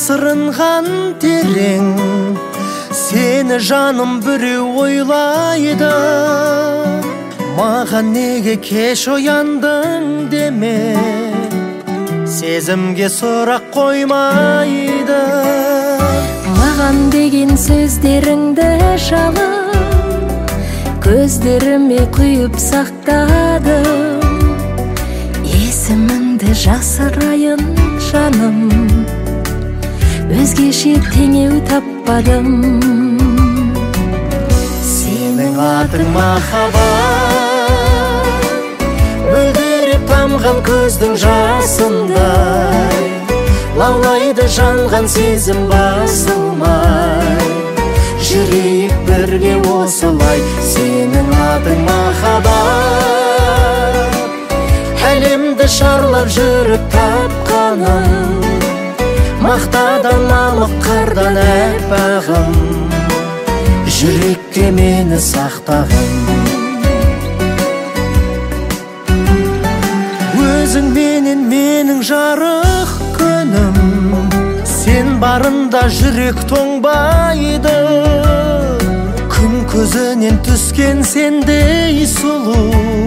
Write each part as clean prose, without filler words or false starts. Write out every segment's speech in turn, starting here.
жасырынған терең, сені жаным біреу ойлайды. Маған неге кеш ояндың деме, сезімге сұрақ қоймайды. Маған деген сөздеріңді жалын, көздеріме құйып сақтадым. Есіміңді жасырайын жаным, өзгеше теңеу таппадым. Сенің атың махаббат, мөлдіреп тамған көздің жасындай, лаулайды жанған сезім басылмай. Жүрейік бірге осылай. Сенің атың махаббат, әлемді шарлап жүріп тапқаным, мақтадан мамық қардан әппағым, жүрекке мені сақтағын. Өзің менің жарық күнім, сен барында жүрек тоңбайды. Күн көзінен түскен сендей сұлу,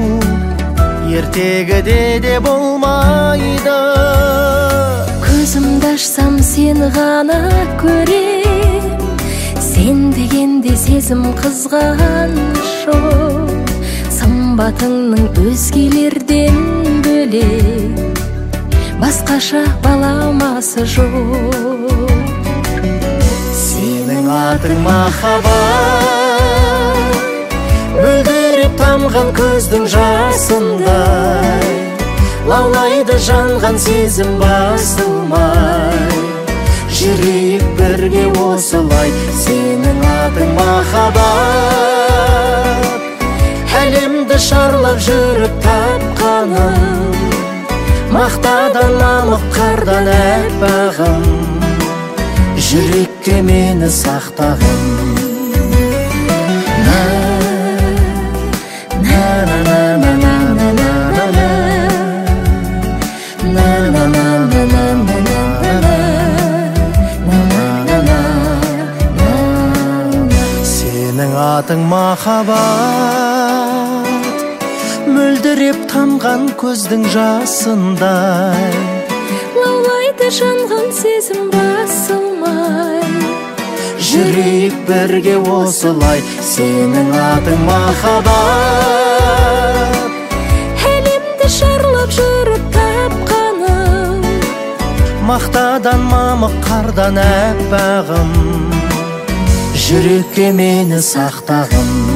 ертегіде де болмайды. Көзімді ашсам сені ғана көрем, сен дегенде сезім қызған жоқ. Сымбатыңның өзгелерден бөлек, басқаша баламасы жоқ. Сенің атың махаббат, мөлдіреп тамған көздің жасындай, лаулайды жанған сезім басылмай. Жүрейік бірге осылай. Сенің атың махаббат, әлемді шарлап жүріп тапқаным, мақтадан мамық қардан әппағым, жүрекке мені сақтағын. Сенің атың махаббат, мөлдіреп тамған көздің жасындай, лаулайды жанған сезім басылмай. Жүрейік бірге осылай. Сенің атың махаббат, әлемді шарлап жүріп тапқаным, мақтадан мамық қардан әппағым, жүрекке мені сақтағын.